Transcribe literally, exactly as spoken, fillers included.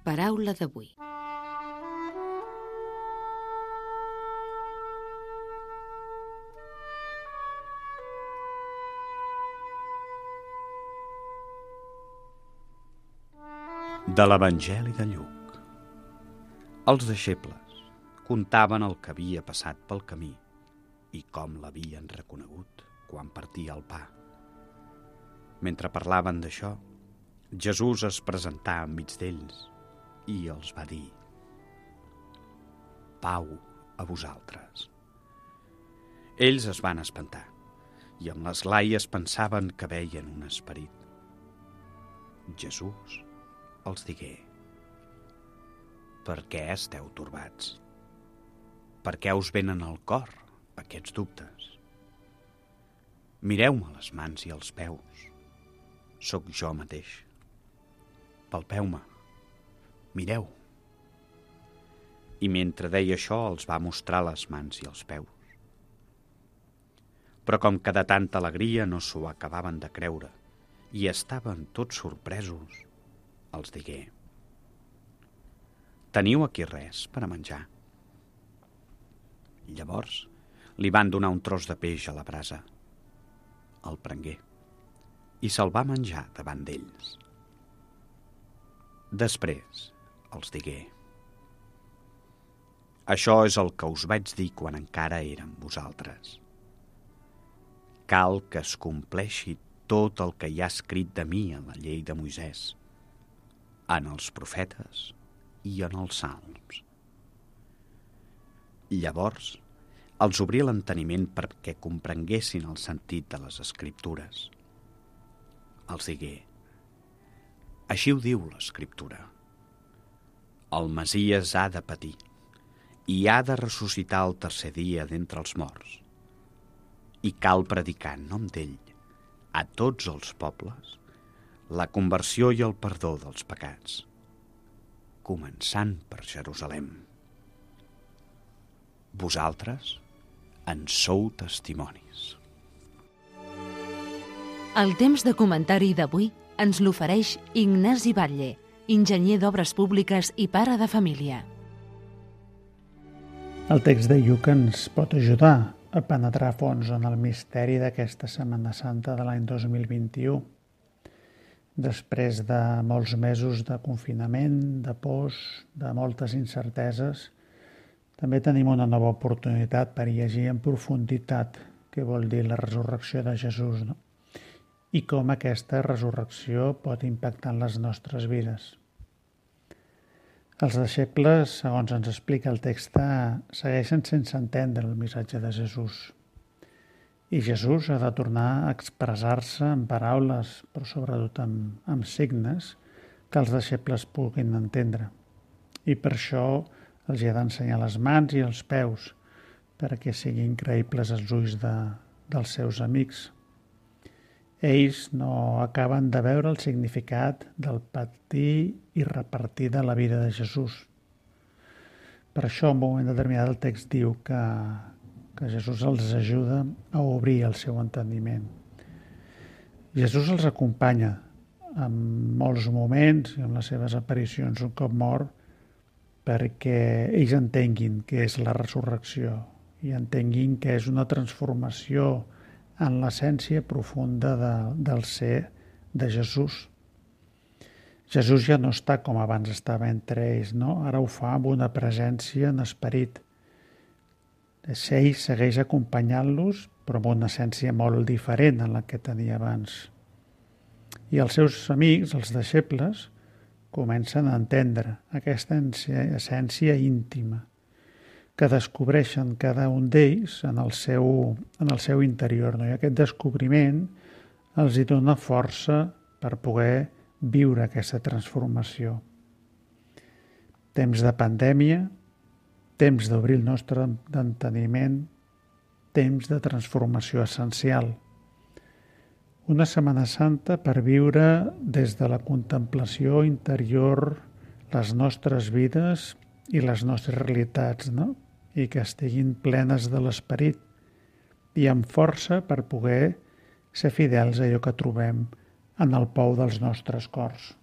Paraula d'avui. De l'Evangeli de Lluc. Els deixebles contaven el que havia passat pel camí i com l'havien reconegut quan partia el pa. Mentre parlaven d'això, Jesús es presentà enmig d'ells i els va dir: «Pau a vosaltres». Ells es van espantar i amb l'esglai es pensaven que veien un esperit. Jesús els digué: «Per què esteu torbats? Per què us venen al cor aquests dubtes? Mireu-me les mans i els peus. Sóc jo mateix. Palpeu-me. Mireu». I mentre deia això els va mostrar les mans i els peus. Però com que de tanta alegria no s'ho acabaven de creure i estaven tots sorpresos, els digué: «Teniu aquí res per a menjar?» Llavors li van donar un tros de peix a la brasa. El prengué i se'l va menjar davant d'ells. Després els digué: «Això és el que us vaig dir quan encara era amb vosaltres. Cal que es compleixi tot el que hi ha escrit de mi en la llei de Moisès, en els profetes i en els salms». Llavors els obrí l'enteniment perquè comprenguessin el sentit de les Escriptures. Els digué: «Així ho diu l'Escriptura. El Messies ha de patir i ha de ressuscitar el tercer dia d'entre els morts. I cal predicar en nom d'ell a tots els pobles la conversió i el perdó dels pecats, començant per Jerusalem. Vosaltres en sou testimonis». El temps de comentari d'avui ens l'ofereix Ignasi Batlle, enginyer d'obres públiques i pare de família. El text de Lluc ens pot ajudar a penetrar a fons en el misteri d'aquesta Setmana Santa de l'any dos mil vint-i-u. Després de molts mesos de confinament, de pors, de moltes incerteses, també tenim una nova oportunitat per llegir en profunditat què vol dir la resurrecció de Jesús, no? I com aquesta resurrecció pot impactar en les nostres vides. Els deixebles, segons ens explica el text, segueixen sense entendre el missatge de Jesús. I Jesús ha de tornar a expressar-se en paraules, però sobretot amb, amb signes, que els deixebles puguin entendre. I per això els hi ha d'ensenyar les mans i els peus, perquè siguin creïbles als ulls de, dels seus amics. Ells no acaben de veure el significat del patir i repartir de la vida de Jesús. Per això, en un moment determinat, el text diu que, que Jesús els ajuda a obrir el seu entendiment. Jesús els acompanya en molts moments i en les seves aparicions un cop mort perquè ells entenguin què és la resurrecció i entenguin que és una transformació en l'essència profunda de, del ser de Jesús. Jesús ja no està com abans estava entre ells, no? Ara ho fa amb una presència en esperit. Ell segueix acompanyant-los, però amb una essència molt diferent a la que tenia abans. I els seus amics, els deixebles, comencen a entendre aquesta essència íntima que descobreixen cada un d'ells en el seu, en el seu interior. No? I aquest descobriment els hi dona força per poder viure aquesta transformació. Temps de pandèmia, temps d'obrir el nostre enteniment, temps de transformació essencial. Una Setmana Santa per viure des de la contemplació interior les nostres vides i les nostres realitats, no? I que estiguin plenes de l'esperit i amb força per poder ser fidels a allò que trobem en el pou dels nostres cors.